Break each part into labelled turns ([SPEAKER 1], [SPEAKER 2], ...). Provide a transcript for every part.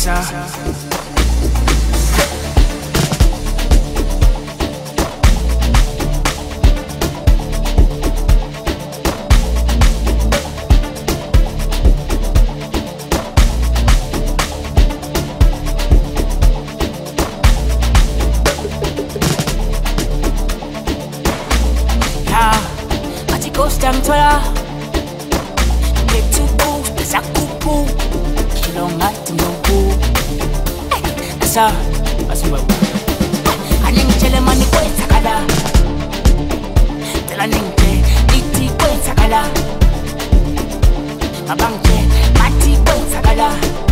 [SPEAKER 1] Mtwala Ketubu, Sakupu Kilongati Mbubu Asa, Asumba Aninchele mani kwe sakala Tela ninche, iti kwe sakala Mabangche, mati kwe sakala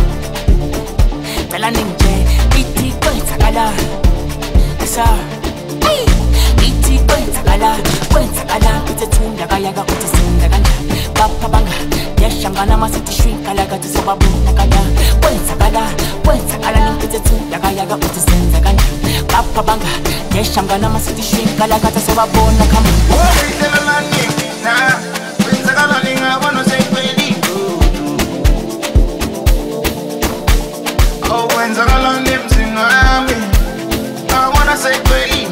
[SPEAKER 1] Tela ninche, iti kwe sakala Asa, iti kwe sakala Tunda kayaga utisinda kanda Bapa banga Yashangana masiti shrink Laga tusababu nakada Wensa kala Nimpite tunda kayaga utisinda kanda Bapa banga Yashangana masiti shrink Laga tusababu nakama
[SPEAKER 2] Wensa kala Nina Wensa kala Nina Wano se kweli Oh wensa kala Nimsinga Ami I wanna say kweli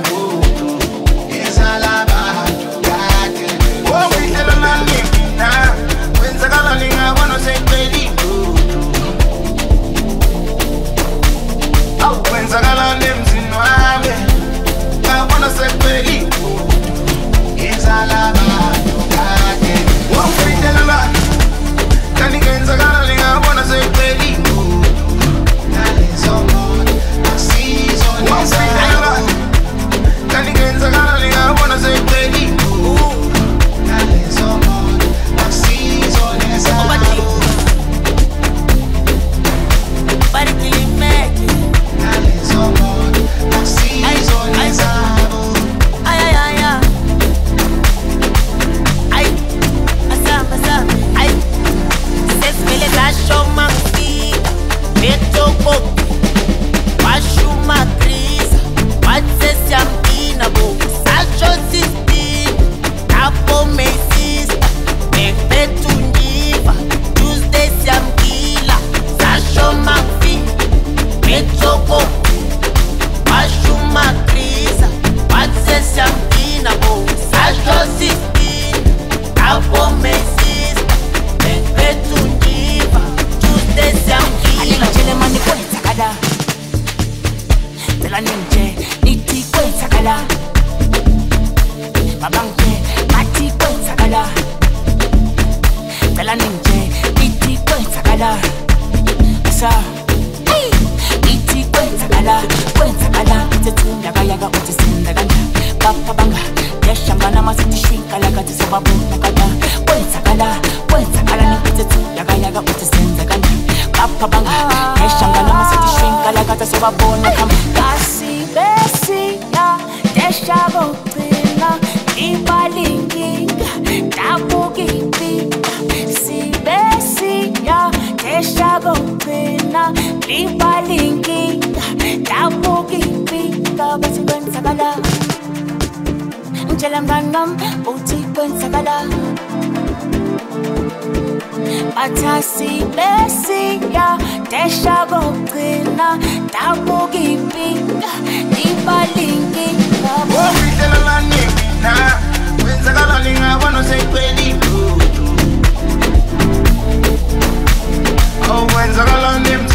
[SPEAKER 1] Kasi besiya Deshago tina Ibalinginga Dabugipinga Si besiya Deshago tina Ibalinginga Dabugipinga Basi kwensakala Njela mganam Uti kwensakala Atasi besiya Deshago tina Dabugipinga Ibalinginga
[SPEAKER 2] Wafitela nina Wenzakala ninga wano se kweli Oh wenzakala nimsa